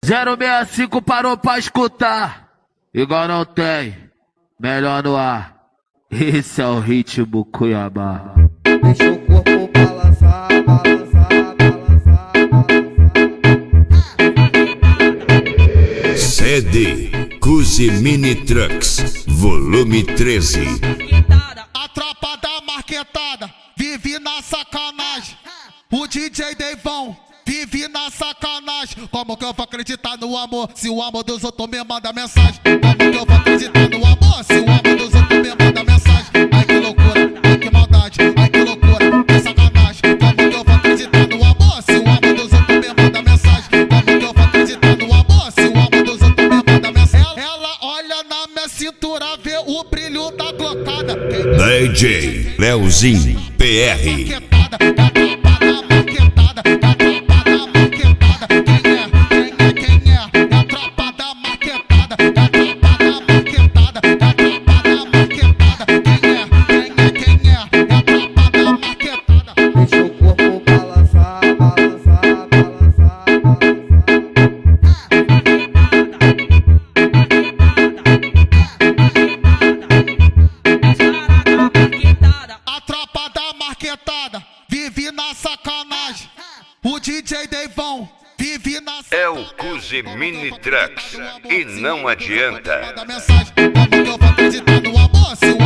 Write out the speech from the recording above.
065 parou pra escutar. Igual não tem. Melhor no ar. Esse é o ritmo Cuiabá. Deixa o corpo balançar, balançar, balançar, balançar. CD Cusi Mini Trucks, volume 13. A tropa da marquetada vive na sacanagem. O DJ Deivão vive na sacanagem. Como que eu vou acreditar no amor se o amor dos outros me manda mensagem? Como que eu vou acreditar no amor se o amor dos outros me manda mensagem? Ai que loucura, ai que maldade, ai que loucura, que sacanagem. Como que eu vou acreditar no amor se o amor dos outros me manda mensagem? Como que eu vou acreditar no amor se o amor dos outros me manda mensagem? Ela olha na minha cintura, vê o brilho da glocada. DJ Leozinho PR. Deixa o corpo balançar, balançar, balançar, balançar. A tropa da marquetada vive na sacanagem. O DJ Deivão vive na sacanagem. É o Cusi Mini Trucks e não adianta. Manda mensagem, como que eu vou acreditar no amor se o